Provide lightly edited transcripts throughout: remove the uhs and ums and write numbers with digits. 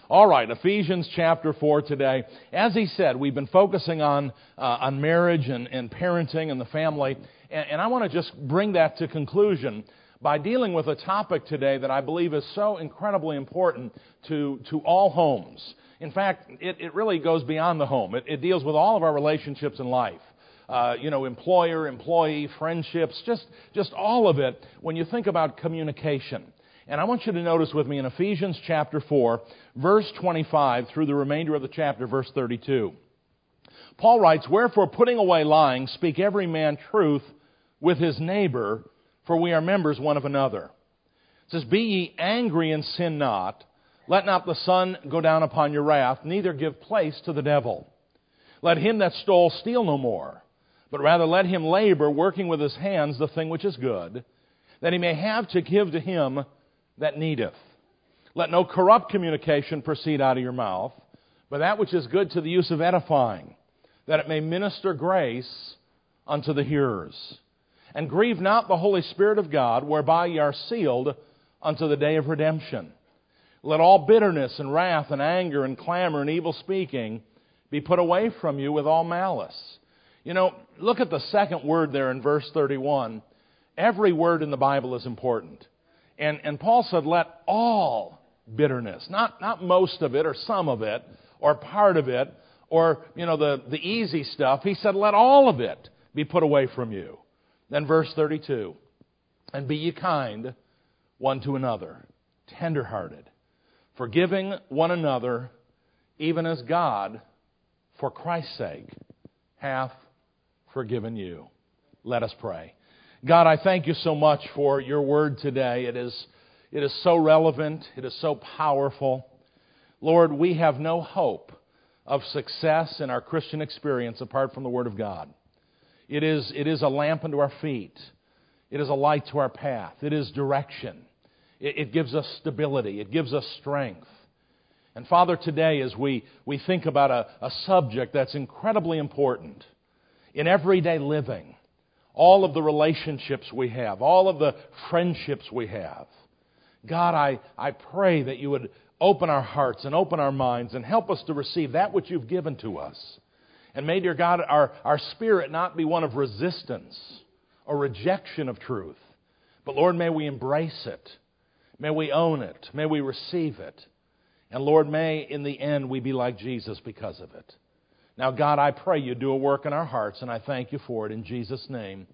All right, Ephesians chapter 4 today. As he said, we've been focusing on marriage and parenting and the family. And I want to just bring that to conclusion by dealing with a topic today that I believe is so incredibly important to all homes. In fact, it really goes beyond the home. It deals with all of our relationships in life. Employer, employee, friendships, just all of it when you think about communication. And I want you to notice with me in Ephesians chapter 4, verse 25 through the remainder of the chapter, verse 32. Paul writes, "Wherefore, putting away lying, speak every man truth with his neighbor, for we are members one of another." It says, "Be ye angry and sin not. Let not the sun go down upon your wrath, neither give place to the devil. Let him that stole steal no more, but rather let him labor, working with his hands the thing which is good, that he may have to give to him that needeth. Let no corrupt communication proceed out of your mouth, but that which is good to the use of edifying, that it may minister grace unto the hearers. And grieve not the Holy Spirit of God, whereby ye are sealed unto the day of redemption. Let all bitterness and wrath and anger and clamor and evil speaking be put away from you with all malice." Look at the second word there in verse 31. Every word in the Bible is important. And Paul said, let all bitterness, not most of it or some of it or part of it or, the easy stuff. He said, let all of it be put away from you. Then verse 32, "And be ye kind one to another, tenderhearted, forgiving one another, even as God, for Christ's sake, hath forgiven you." Let us pray. God, I thank you so much for your word today. It is so relevant. It is so powerful. Lord, we have no hope of success in our Christian experience apart from the Word of God. It is a lamp unto our feet. It is a light to our path. It is direction. It gives us stability. It gives us strength. And Father, today as we think about a subject that's incredibly important in everyday living, all of the relationships we have, all of the friendships we have. God, I pray that you would open our hearts and open our minds and help us to receive that which you've given to us. And may, dear God, our spirit not be one of resistance or rejection of truth. But Lord, may we embrace it. May we own it. May we receive it. And Lord, may in the end we be like Jesus because of it. Now, God, I pray you do a work in our hearts, and I thank you for it. In Jesus' name,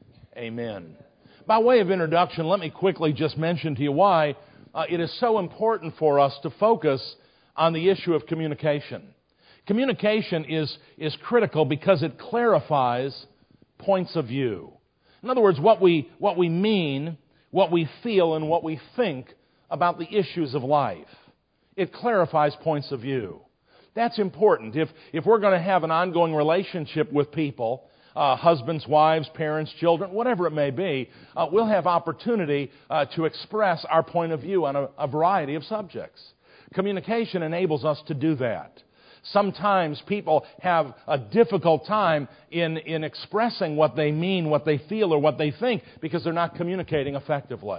amen. By way of introduction, let me quickly just mention to you why it is so important for us to focus on the issue of communication. Communication is critical because it clarifies points of view. In other words, what we mean, what we feel, and what we think about the issues of life. It clarifies points of view. That's important. If we're going to have an ongoing relationship with people, husbands, wives, parents, children, whatever it may be, we'll have opportunity to express our point of view on a variety of subjects. Communication enables us to do that. Sometimes people have a difficult time in expressing what they mean, what they feel, or what they think because they're not communicating effectively.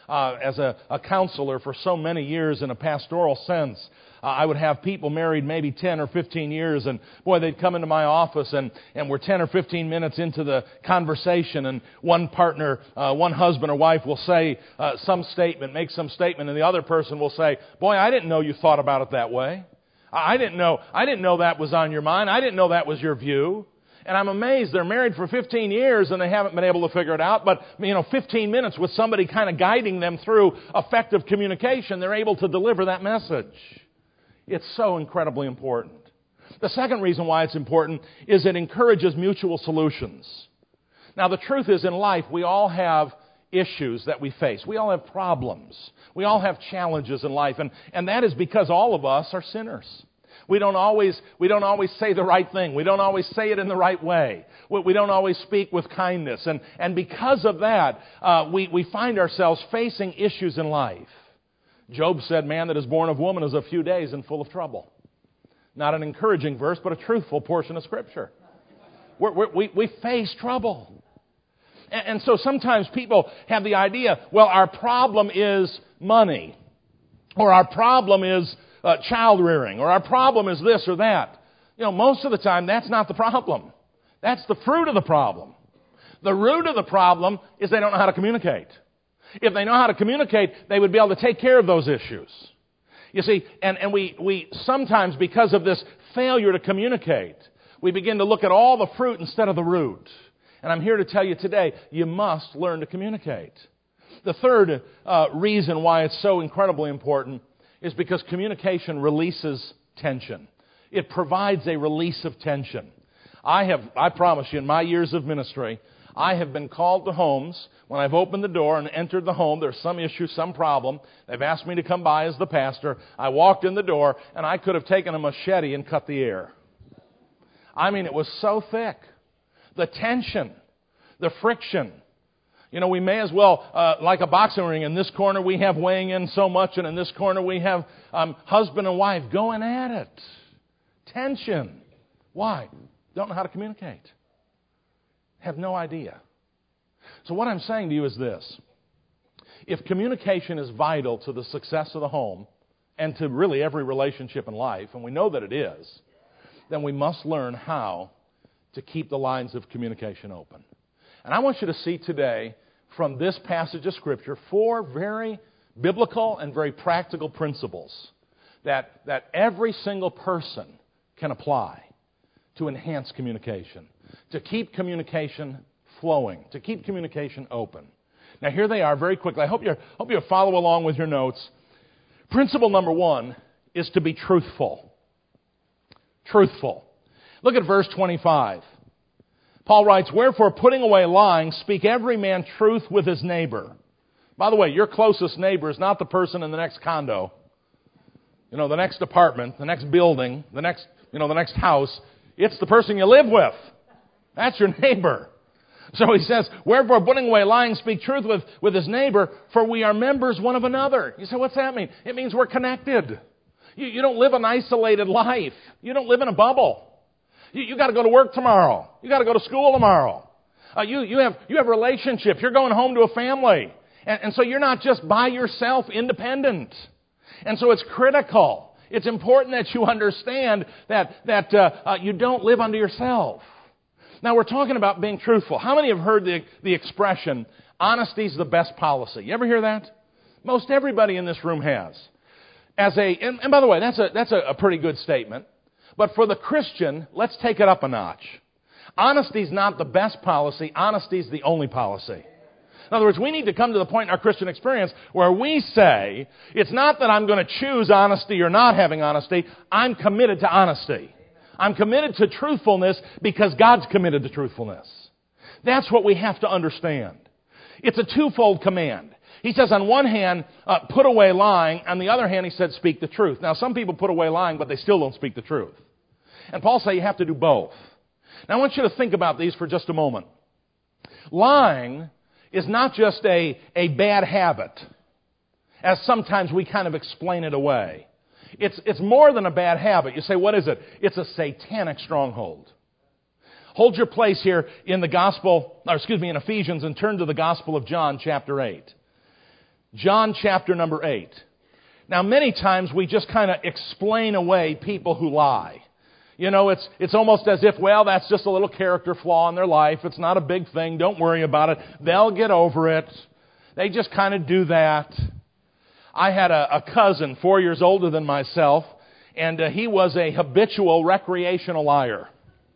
As a counselor for so many years in a pastoral sense, I would have people married maybe 10 or 15 years, and boy, they'd come into my office, and we're 10 or 15 minutes into the conversation, and one partner, one husband or wife will say make some statement, and the other person will say, "Boy, I didn't know you thought about it that way. I didn't know that was on your mind. I didn't know that was your view." And I'm amazed they're married for 15 years and they haven't been able to figure it out. But, 15 minutes with somebody kind of guiding them through effective communication, they're able to deliver that message. It's so incredibly important. The second reason why it's important is it encourages mutual solutions. Now, the truth is in life, we all have issues that we face. We all have problems. We all have challenges in life. And that is because all of us are sinners. We don't always say the right thing. We don't always say it in the right way. We don't always speak with kindness. And because of that, we find ourselves facing issues in life. Job said, "Man that is born of woman is a few days and full of trouble." Not an encouraging verse, but a truthful portion of Scripture. We face trouble. And so sometimes people have the idea, well, our problem is money. Or our problem is child rearing, or our problem is this or that. Most of the time, that's not the problem. That's the fruit of the problem. The root of the problem is they don't know how to communicate. If they know how to communicate, they would be able to take care of those issues. You see, and we sometimes, because of this failure to communicate, we begin to look at all the fruit instead of the root. And I'm here to tell you today, you must learn to communicate. The third reason why it's so incredibly important is because communication releases tension. It provides a release of tension. I promise you, in my years of ministry, I have been called to homes when I've opened the door and entered the home. There's some issue, some problem. They've asked me to come by as the pastor. I walked in the door, and I could have taken a machete and cut the air. I mean, it was so thick. The tension, the friction. We may as well, like a boxing ring, in this corner we have weighing in so much, and in this corner we have husband and wife going at it. Tension. Why? Don't know how to communicate. Have no idea. So what I'm saying to you is this. If communication is vital to the success of the home and to really every relationship in life, and we know that it is, then we must learn how to keep the lines of communication open. And I want you to see today from this passage of Scripture 4 very biblical and very practical principles that every single person can apply to enhance communication, to keep communication flowing, to keep communication open. Now here they are very quickly. I hope you follow along with your notes. Principle number 1 is to be truthful. Truthful. Look at verse 25. Paul writes, "Wherefore, putting away lying, speak every man truth with his neighbor." By the way, your closest neighbor is not the person in the next condo, the next apartment, the next building, the next house. It's the person you live with. That's your neighbor. So he says, "Wherefore, putting away lying, speak truth with his neighbor, for we are members one of another." You say, what's that mean? It means we're connected. You don't live an isolated life. You don't live in a bubble. You got to go to work tomorrow. You got to go to school tomorrow. You have relationships. You're going home to a family. And so you're not just by yourself, independent. And so it's critical. It's important that you understand that you don't live unto yourself. Now we're talking about being truthful. How many have heard the expression, honesty is the best policy? You ever hear that? Most everybody in this room has. And by the way, that's a pretty good statement. But for the Christian, let's take it up a notch. Honesty is not the best policy. Honesty is the only policy. In other words, we need to come to the point in our Christian experience where we say, it's not that I'm going to choose honesty or not having honesty. I'm committed to honesty. I'm committed to truthfulness because God's committed to truthfulness. That's what we have to understand. It's a twofold command. He says, on one hand, put away lying. On the other hand, he said, speak the truth. Now, some people put away lying, but they still don't speak the truth. And Paul says you have to do both. Now, I want you to think about these for just a moment. Lying is not just a bad habit, as sometimes we kind of explain it away. It's more than a bad habit. You say, what is it? It's a satanic stronghold. Hold your place here in in Ephesians, and turn to the Gospel of John, chapter 8. John, chapter number 8. Now, many times we just kind of explain away people who lie. It's almost as if, well, that's just a little character flaw in their life. It's not a big thing. Don't worry about it. They'll get over it. They just kind of do that. I had a cousin 4 years older than myself, and he was a habitual recreational liar.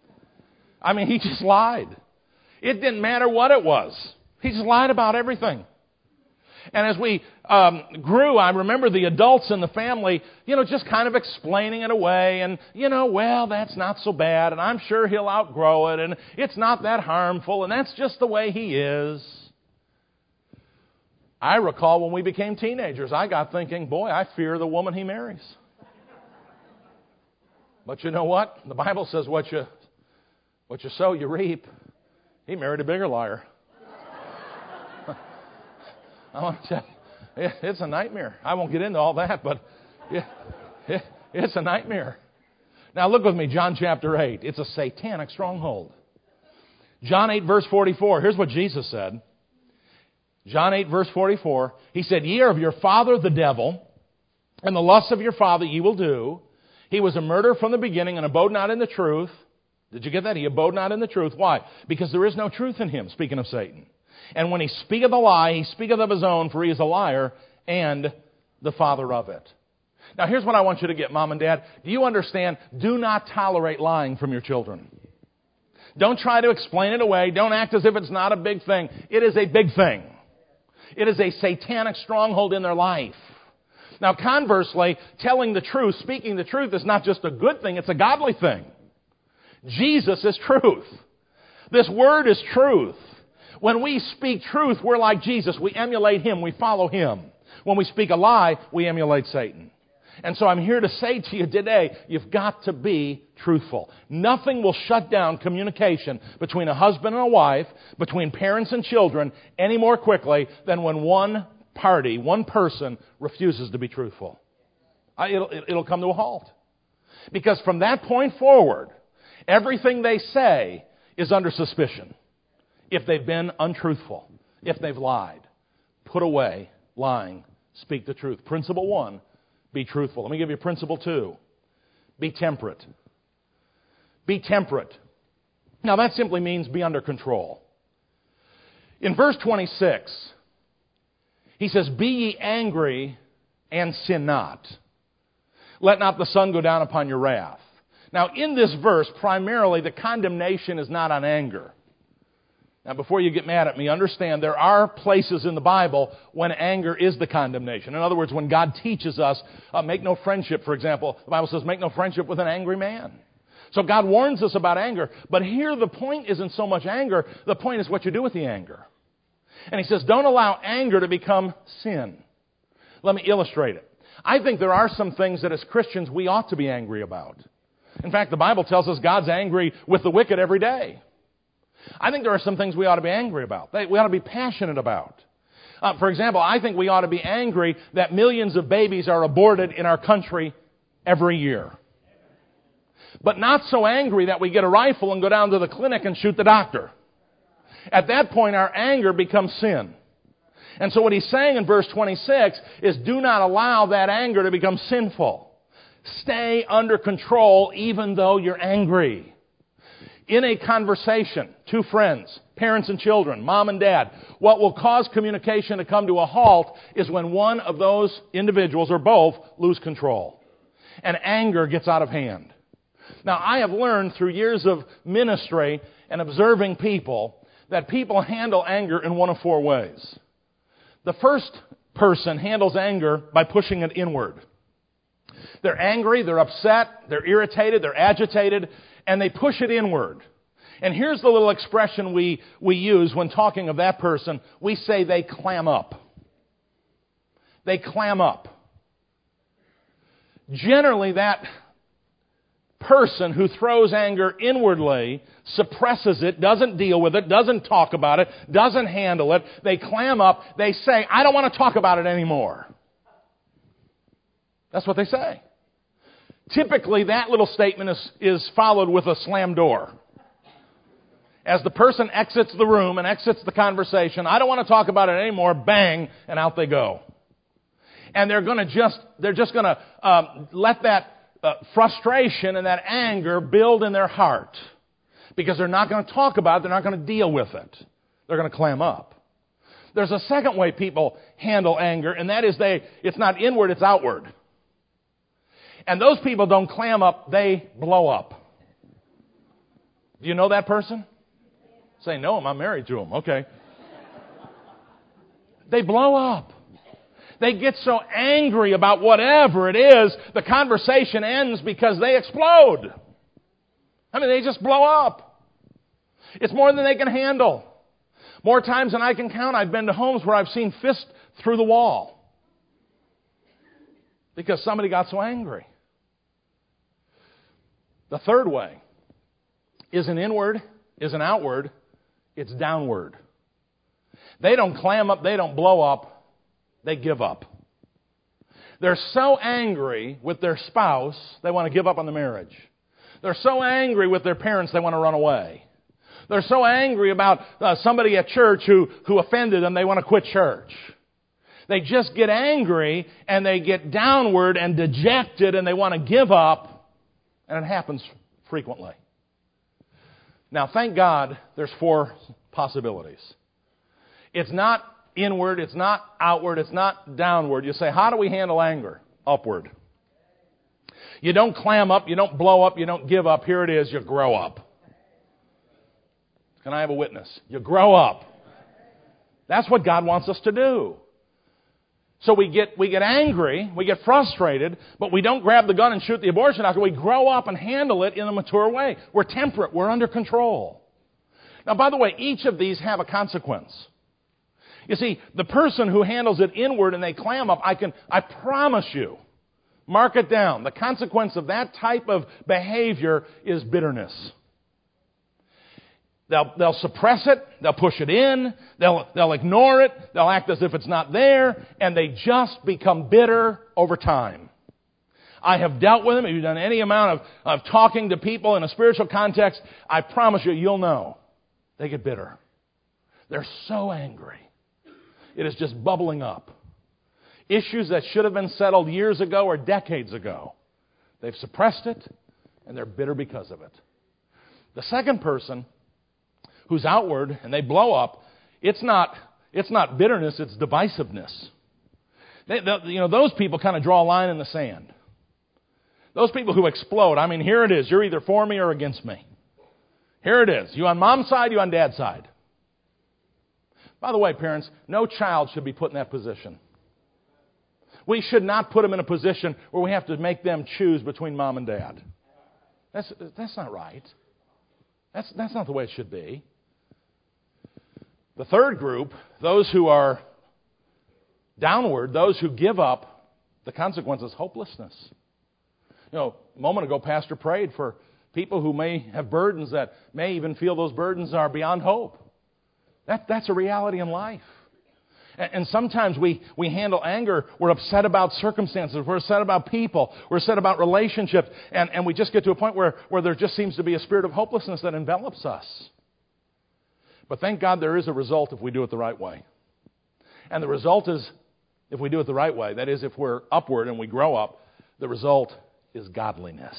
I mean, he just lied. It didn't matter what it was. He just lied about everything. And as we grew, I remember the adults in the family, just kind of explaining it away. And, well, that's not so bad. And I'm sure he'll outgrow it. And it's not that harmful. And that's just the way he is. I recall when we became teenagers, I got thinking, boy, I fear the woman he marries. But you know what? The Bible says what you sow, you reap. He married a bigger liar. I want to tell you, it's a nightmare. I won't get into all that, but it's a nightmare. Now look with me, John chapter 8. It's a satanic stronghold. John 8, verse 44. Here's what Jesus said. John 8, verse 44. He said, "Ye are of your father the devil, and the lusts of your father ye will do. He was a murderer from the beginning and abode not in the truth. Did you get that? He abode not in the truth. Why? Because there is no truth in him, speaking of Satan. And when he speaketh a lie, he speaketh of his own, for he is a liar and the father of it. Now here's what I want you to get, Mom and Dad. Do you understand? Do not tolerate lying from your children. Don't try to explain it away. Don't act as if it's not a big thing. It is a big thing. It is a satanic stronghold in their life. Now conversely, telling the truth, speaking the truth is not just a good thing, it's a godly thing. Jesus is truth. This word is truth. When we speak truth, we're like Jesus. We emulate Him. We follow Him. When we speak a lie, we emulate Satan. And so I'm here to say to you today, you've got to be truthful. Nothing will shut down communication between a husband and a wife, between parents and children, any more quickly than when one party, one person, refuses to be truthful. It'll come to a halt. Because from that point forward, everything they say is under suspicion. If they've been untruthful, if they've lied, put away lying, speak the truth. Principle 1, be truthful. Let me give you principle 2. Be temperate. Be temperate. Now that simply means be under control. In verse 26, he says, be ye angry and sin not. Let not the sun go down upon your wrath. Now in this verse, primarily the condemnation is not on anger. Now, before you get mad at me, understand there are places in the Bible when anger is the condemnation. In other words, when God teaches us, make no friendship, for example. The Bible says, make no friendship with an angry man. So God warns us about anger. But here the point isn't so much anger. The point is what you do with the anger. And he says, don't allow anger to become sin. Let me illustrate it. I think there are some things that as Christians we ought to be angry about. In fact, the Bible tells us God's angry with the wicked every day. I think there are some things we ought to be angry about. We ought to be passionate about. For example, I think we ought to be angry that millions of babies are aborted in our country every year. But not so angry that we get a rifle and go down to the clinic and shoot the doctor. At that point, our anger becomes sin. And so what he's saying in verse 26 is do not allow that anger to become sinful. Stay under control even though you're angry. In a conversation, two friends, parents and children, mom and dad, what will cause communication to come to a halt is when one of those individuals or both lose control and anger gets out of hand. Now, I have learned through years of ministry and observing people that people handle anger in one of 4 ways. The first person handles anger by pushing it inward. They're angry, they're upset, they're irritated, they're agitated, and they push it inward. And here's the little expression we use when talking of that person. We say they clam up. They clam up. Generally, that person who throws anger inwardly suppresses it, doesn't deal with it, doesn't talk about it, doesn't handle it. They clam up. They say, I don't want to talk about it anymore. That's what they say. Typically, that little statement is followed with a slam door. As the person exits the room and exits the conversation, I don't want to talk about it anymore, bang, and out they go. And they're just going to let that frustration and that anger build in their heart. Because they're not going to talk about it, they're not going to deal with it. They're going to clam up. There's a second way people handle anger, and that is it's not inward, it's outward. And those people don't clam up, they blow up. Do you know that person? Say, no, I'm married to him. Okay. They blow up. They get so angry about whatever it is, the conversation ends because they explode. I mean, they just blow up. It's more than they can handle. More times than I can count, I've been to homes where I've seen fists through the wall because somebody got so angry. The third way isn't inward, isn't outward, it's downward. They don't clam up, they don't blow up, they give up. They're so angry with their spouse, they want to give up on the marriage. They're so angry with their parents, they want to run away. They're so angry about somebody at church who offended them, they want to quit church. They just get angry and they get downward and dejected and they want to give up. And it happens frequently. Now, thank God there's 4 possibilities. It's not inward, it's not outward, it's not downward. You say, how do we handle anger? Upward. You don't clam up, you don't blow up, you don't give up. Here it is, you grow up. Can I have a witness? You grow up. That's what God wants us to do. So we get angry, we get frustrated, but we don't grab the gun and shoot the abortion doctor. We grow up and handle it in a mature way. We're temperate. We're under control. Now, by the way, each of these have a consequence. You see, the person who handles it inward and they clam up, I promise you, mark it down. The consequence of that type of behavior is bitterness. They'll suppress it, they'll push it in, they'll ignore it, they'll act as if it's not there, and they just become bitter over time. I have dealt with them. If you've done any amount of talking to people in a spiritual context, I promise you, you'll know. They get bitter. They're so angry. It is just bubbling up. Issues that should have been settled years ago or decades ago. They've suppressed it, and they're bitter because of it. The second person who's outward and they blow up, it's not bitterness, it's divisiveness. Those people kind of draw a line in the sand. Those people who explode, I mean, here it is. You're either for me or against me. Here it is. You on mom's side, you on dad's side. By the way, parents, no child should be put in that position. We should not put them in a position where we have to make them choose between mom and dad. That's not right. That's not the way it should be. The third group, those who are downward, those who give up, the consequence is hopelessness. A moment ago, Pastor prayed for people who may have burdens that may even feel those burdens are beyond hope. That's a reality in life. And sometimes we handle anger. We're upset about circumstances. We're upset about people. We're upset about relationships. And we just get to a point where there just seems to be a spirit of hopelessness that envelops us. But thank God there is a result if we do it the right way. And the result is, if we do it the right way, that is, if we're upward and we grow up, the result is godliness.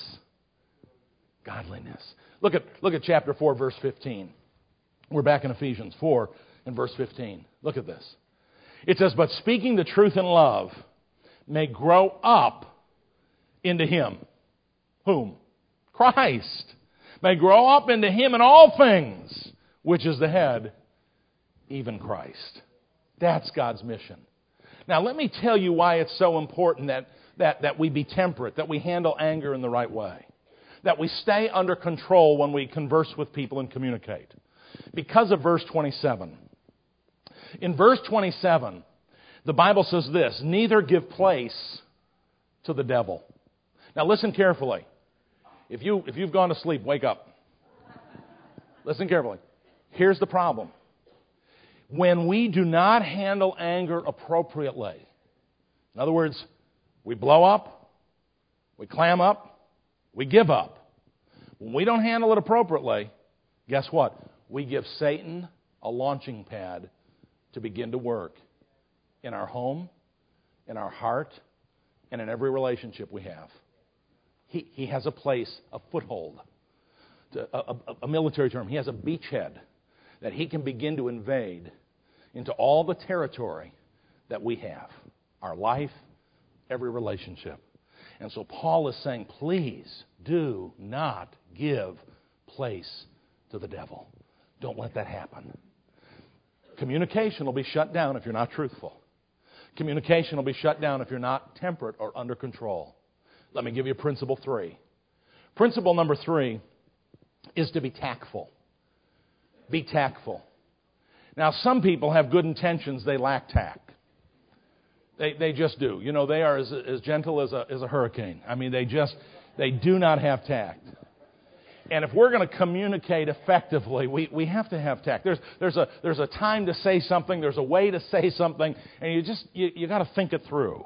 Godliness. Look at chapter 4, verse 15. We're back in Ephesians 4 and verse 15. Look at this. It says, but speaking the truth in love may grow up into Him. Whom? Christ. May grow up into Him in all things, which is the head, even Christ. That's God's mission. Now, let me tell you why it's so important that we be temperate, that we handle anger in the right way, that we stay under control when we converse with people and communicate. Because of verse 27. In verse 27, the Bible says this, neither give place to the devil. Now, listen carefully. If you've gone to sleep, wake up. Listen carefully. Here's the problem. When we do not handle anger appropriately, in other words, we blow up, we clam up, we give up. When we don't handle it appropriately, guess what? We give Satan a launching pad to begin to work in our home, in our heart, and in every relationship we have. He has a place, a foothold, a military term. He has a beachhead that he can begin to invade into all the territory that we have, our life, every relationship. And so Paul is saying, please do not give place to the devil. Don't let that happen. Communication will be shut down if you're not truthful. Communication will be shut down if you're not temperate or under control. Let me give you principle 3. Principle number 3 is to be tactful. Be tactful. Now, some people have good intentions. They lack tact. They just do. They are as gentle as a hurricane. I mean, they do not have tact. And if we're going to communicate effectively, we have to have tact. There's a time to say something. There's a way to say something, and you got to think it through.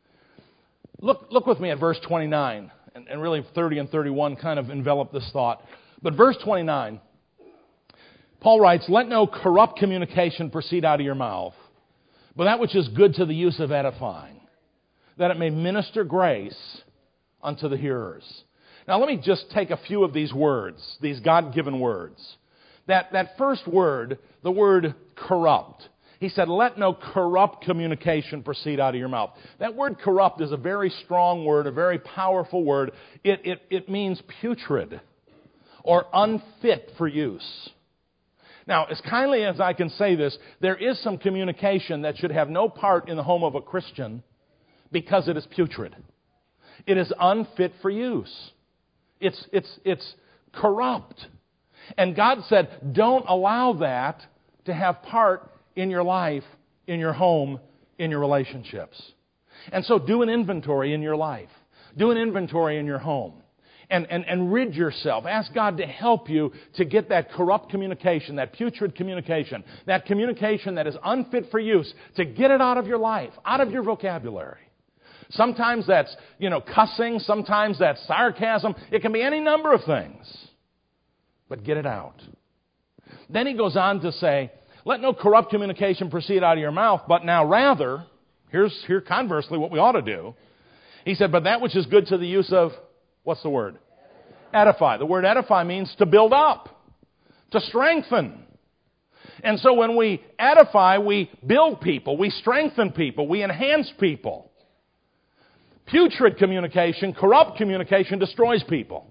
Look with me at verse 29, and really 30 and 31 kind of envelop this thought. But verse 29, Paul writes, "Let no corrupt communication proceed out of your mouth, but that which is good to the use of edifying, that it may minister grace unto the hearers. Now let me just take a few of these words, these God-given words. That first word, the word corrupt. He said, let no corrupt communication proceed out of your mouth. That word corrupt is a very strong word, a very powerful word. It means putrid or unfit for use. Now, as kindly as I can say this, there is some communication that should have no part in the home of a Christian because it is putrid. It is unfit for use. It's corrupt. And God said, don't allow that to have part in your life, in your home, in your relationships. And so do an inventory in your life. Do an inventory in your home. And rid yourself. Ask God to help you to get that corrupt communication, that putrid communication, that communication that is unfit for use, to get it out of your life, out of your vocabulary. Sometimes that's, cussing. Sometimes that's sarcasm. It can be any number of things. But get it out. Then he goes on to say, let no corrupt communication proceed out of your mouth, but now rather, here conversely what we ought to do. He said, but that which is good to the use of, what's the word? Edify. The word edify means to build up, to strengthen. And so when we edify, we build people, we strengthen people, we enhance people. Putrid communication, corrupt communication destroys people.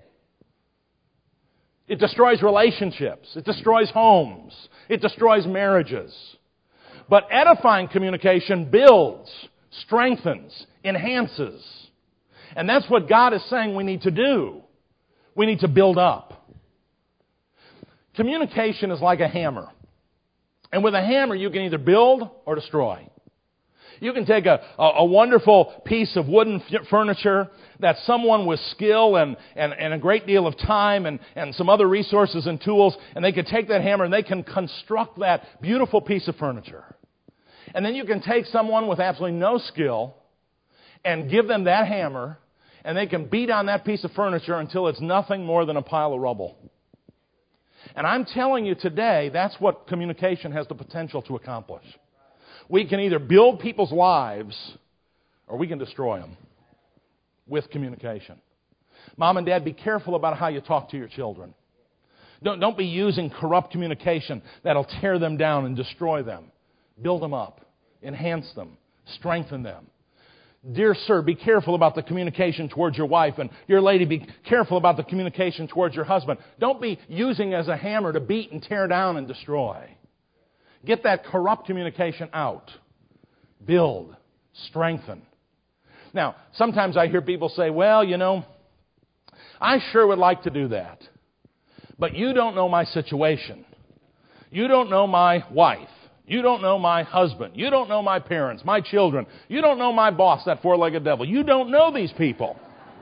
It destroys relationships. It destroys homes. It destroys marriages. But edifying communication builds, strengthens, enhances. And that's what God is saying we need to do. We need to build up. Communication is like a hammer. And with a hammer, you can either build or destroy. You can take a wonderful piece of wooden furniture that someone with skill and a great deal of time and some other resources and tools, and they can take that hammer and they can construct that beautiful piece of furniture. And then you can take someone with absolutely no skill and give them that hammer, and they can beat on that piece of furniture until it's nothing more than a pile of rubble. And I'm telling you today, that's what communication has the potential to accomplish. We can either build people's lives or we can destroy them with communication. Mom and Dad, be careful about how you talk to your children. Don't be using corrupt communication that'll tear them down and destroy them. Build them up, enhance them, strengthen them. Dear sir, be careful about the communication towards your wife. And dear lady, be careful about the communication towards your husband. Don't be using as a hammer to beat and tear down and destroy. Get that corrupt communication out. Build. Strengthen. Now, sometimes I hear people say, well, I sure would like to do that. But you don't know my situation. You don't know my wife. You don't know my husband. You don't know my parents, my children. You don't know my boss, that four-legged devil. You don't know these people.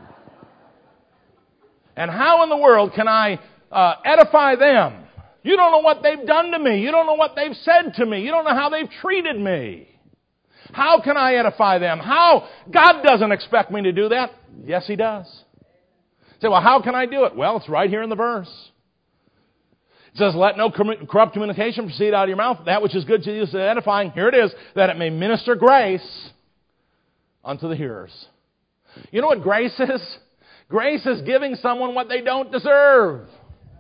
And how in the world can I edify them? You don't know what they've done to me. You don't know what they've said to me. You don't know how they've treated me. How can I edify them? How? God doesn't expect me to do that. Yes, He does. You say, well, how can I do it? Well, it's right here in the verse. It says, let no corrupt communication proceed out of your mouth. That which is good to you is edifying. Here it is, that it may minister grace unto the hearers. You know what grace is? Grace is giving someone what they don't deserve.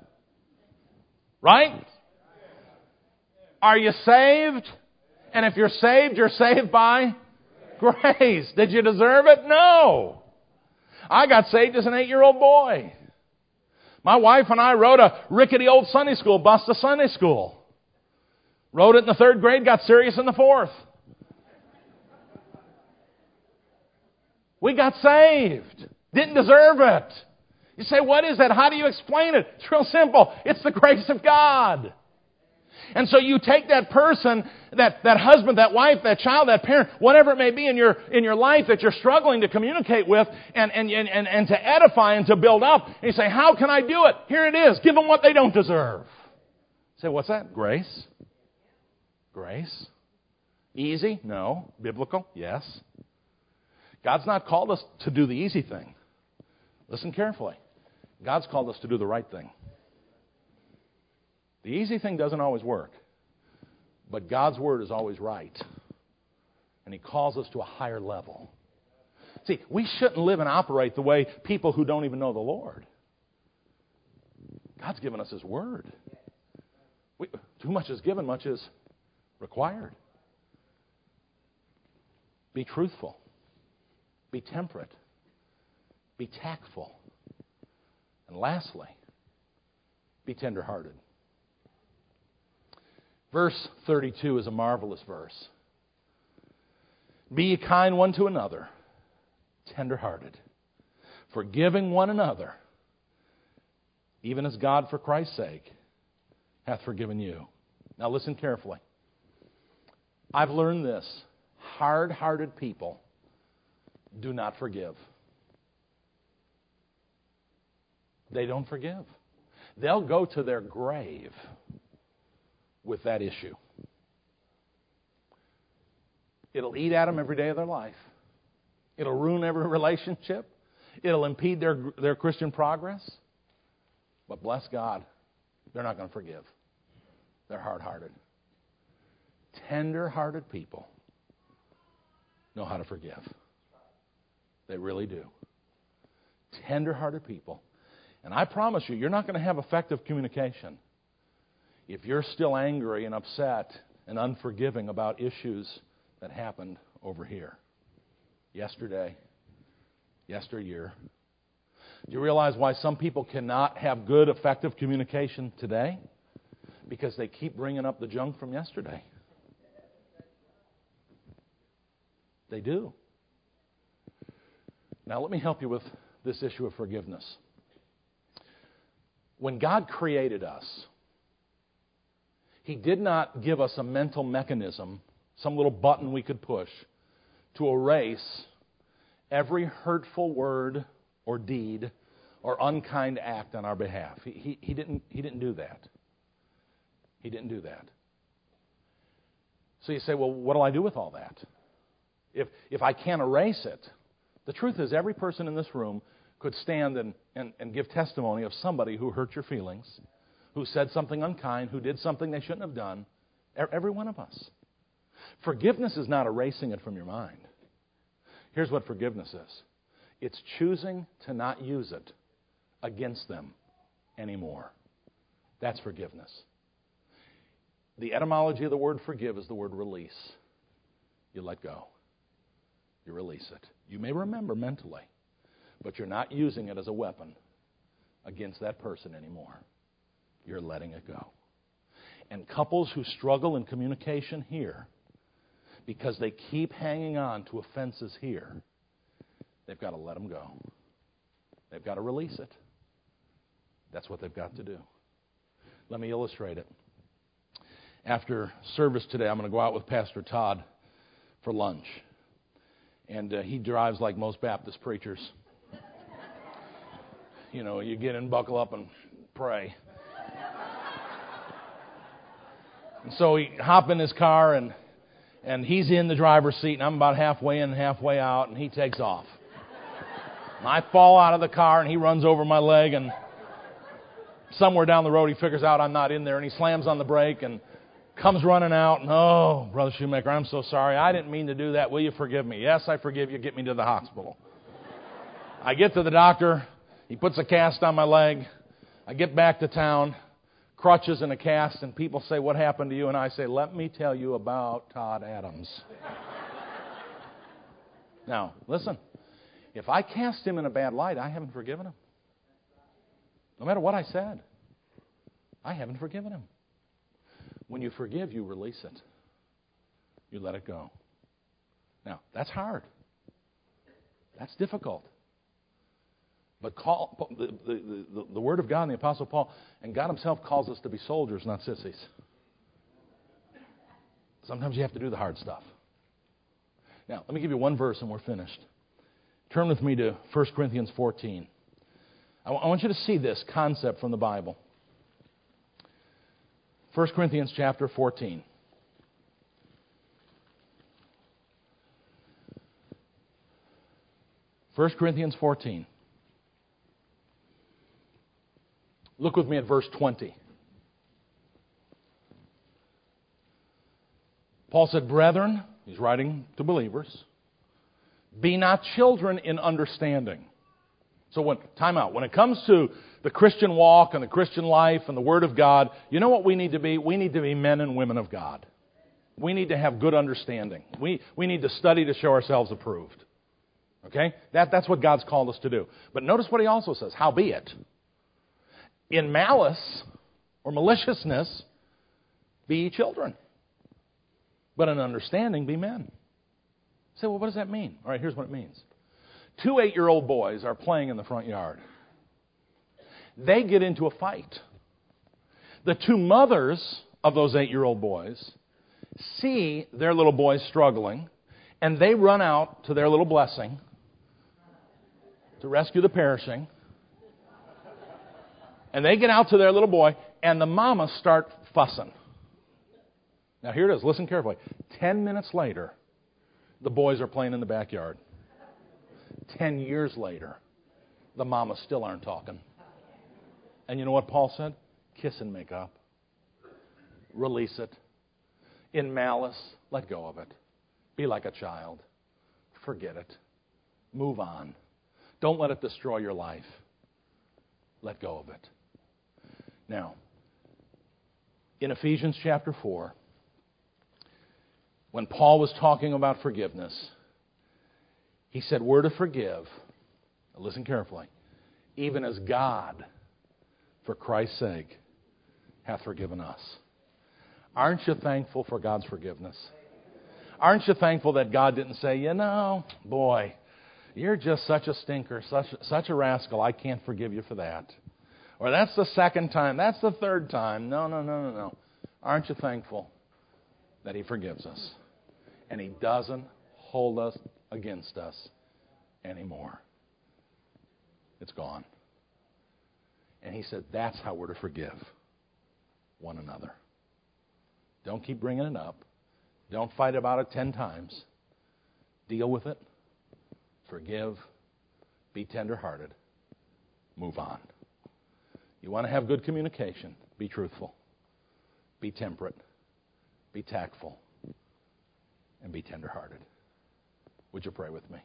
Right? Are you saved? And if you're saved by grace. Did you deserve it? No. I got saved as an 8-year-old boy. My wife and I rode a rickety old Sunday school bus to Sunday school. Rode it in the 3rd grade, got serious in the 4th. We got saved. Didn't deserve it. You say, what is that? How do you explain it? It's real simple. It's the grace of God. And so you take that person, that husband, that wife, that child, that parent, whatever it may be in your life that you're struggling to communicate with and to edify and to build up. And you say, how can I do it? Here it is. Give them what they don't deserve. You say, what's that? Grace. Grace. Easy? No. Biblical? Yes. God's not called us to do the easy thing. Listen carefully. God's called us to do the right thing. The easy thing doesn't always work, but God's word is always right. and He calls us to a higher level. See, we shouldn't live and operate the way people who don't even know the Lord. God's given us His Word. Too much is given, much is required. Be truthful. Be temperate. Be tactful. And lastly, be tenderhearted. Verse 32 is a marvelous verse. Be ye kind one to another, tenderhearted, forgiving one another, even as God for Christ's sake hath forgiven you. Now listen carefully. I've learned this. Hard-hearted people do not forgive. They don't forgive. They'll go to their grave with that issue. It'll eat at them every day of their life. It'll ruin every relationship. It'll impede their Christian progress. But bless God, they're not going to forgive. They're hard-hearted. Tender-hearted people know how to forgive. They really do. Tender-hearted people. And I promise you, you're not going to have effective communication if you're still angry and upset and unforgiving about issues that happened over here. Yesterday, yesteryear. Do you realize why some people cannot have good, effective communication today? Because they keep bringing up the junk from yesterday. They do. Now, let me help you with this issue of forgiveness. When God created us, He did not give us a mental mechanism, some little button we could push, to erase every hurtful word or deed or unkind act on our behalf. He didn't do that. He didn't do that. So you say, well, what do I do with all that? If I can't erase it, the truth is every person in this room could stand and give testimony of somebody who hurt your feelings, who said something unkind, who did something they shouldn't have done. Every one of us. Forgiveness is not erasing it from your mind. Here's what forgiveness is. It's choosing to not use it against them anymore. That's forgiveness. The etymology of the word forgive is the word release. You let go. You release it. You may remember mentally, but you're not using it as a weapon against that person anymore. You're letting it go. And couples who struggle in communication here, because they keep hanging on to offenses here, they've got to let them go. They've got to release it. That's what they've got to do. Let me illustrate it. After service today, I'm going to go out with Pastor Todd for lunch. And he drives like most Baptist preachers. You know, you get in, buckle up, and pray. And so we hop in his car, and he's in the driver's seat, and I'm about halfway in, halfway out, and he takes off. And I fall out of the car, and he runs over my leg, and somewhere down the road he figures out I'm not in there, and he slams on the brake and comes running out, and, oh, Brother Shoemaker, I'm so sorry. I didn't mean to do that. Will you forgive me? Yes, I forgive you. Get me to the hospital. I get to the doctor. He puts a cast on my leg. I get back to town, crutches and a cast, and people say, what happened to you? And I say, let me tell you about Todd Adams. Now, listen, if I cast him in a bad light, I haven't forgiven him. No matter what I said, I haven't forgiven him. When you forgive, you release it. You let it go. Now, that's hard. That's difficult. But the Word of God and the Apostle Paul and God Himself calls us to be soldiers, not sissies. Sometimes you have to do the hard stuff. Now, let me give you one verse and we're finished. Turn with me to 1 Corinthians 14. I want you to see this concept from the Bible. 1 Corinthians chapter 14. First Corinthians 14. Look with me at verse 20. Paul said, brethren, He's writing to believers. Be not children in understanding. So time out. When it comes to the Christian walk and the Christian life and the Word of God, you know what we need to be? We need to be men and women of God. We need to have good understanding. We need to study to show ourselves approved. Okay? That's what God's called us to do. But notice what he also says. Howbeit, in malice or maliciousness, be ye children. But in understanding, be men. You say, well, what does that mean? All right, here's what it means. 2 8-year-old boys are playing in the front yard. They get into a fight. The 2 mothers of those 8-year-old boys see their little boys struggling, and they run out to their little blessing to rescue the perishing. And they get out to their little boy, and the mamas start fussing. Now here it is. Listen carefully. 10 minutes later, the boys are playing in the backyard. 10 years later, the mamas still aren't talking. And you know what Paul said? Kiss and make up. Release it. In malice, let go of it. Be like a child. Forget it. Move on. Don't let it destroy your life. Let go of it. Now, in Ephesians chapter 4, when Paul was talking about forgiveness, he said, we're to forgive, listen carefully, even as God, for Christ's sake, hath forgiven us. Aren't you thankful for God's forgiveness? Aren't you thankful that God didn't say, you know, boy, you're just such a stinker, such a rascal, I can't forgive you for that. Or that's the second time, that's the third time. No. Aren't you thankful that he forgives us? And he doesn't hold us against us anymore. It's gone. And he said that's how we're to forgive one another. Don't keep bringing it up. Don't fight about it 10 times. Deal with it. Forgive. Be tender-hearted. Move on. You want to have good communication? Be truthful. Be temperate. Be tactful. And be tender-hearted. Would you pray with me?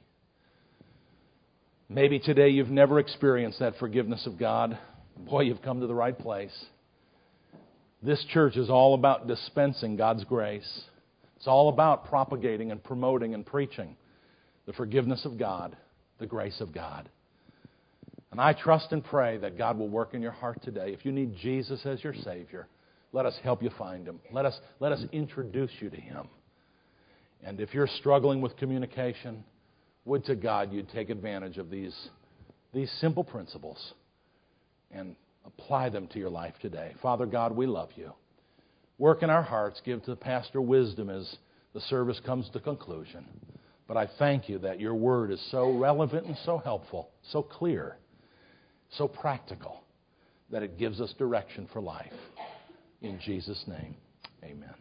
Maybe today you've never experienced that forgiveness of God. Boy, you've come to the right place. This church is all about dispensing God's grace. It's all about propagating and promoting and preaching the forgiveness of God, the grace of God. And I trust and pray that God will work in your heart today. If you need Jesus as your Savior, let us help you find Him. Let us introduce you to Him. And if you're struggling with communication, would to God you'd take advantage of these simple principles and apply them to your life today. Father God, we love you. Work in our hearts. Give to the pastor wisdom as the service comes to conclusion. But I thank you that your word is so relevant and so helpful, so clear, so practical, that it gives us direction for life. In Jesus' name, amen.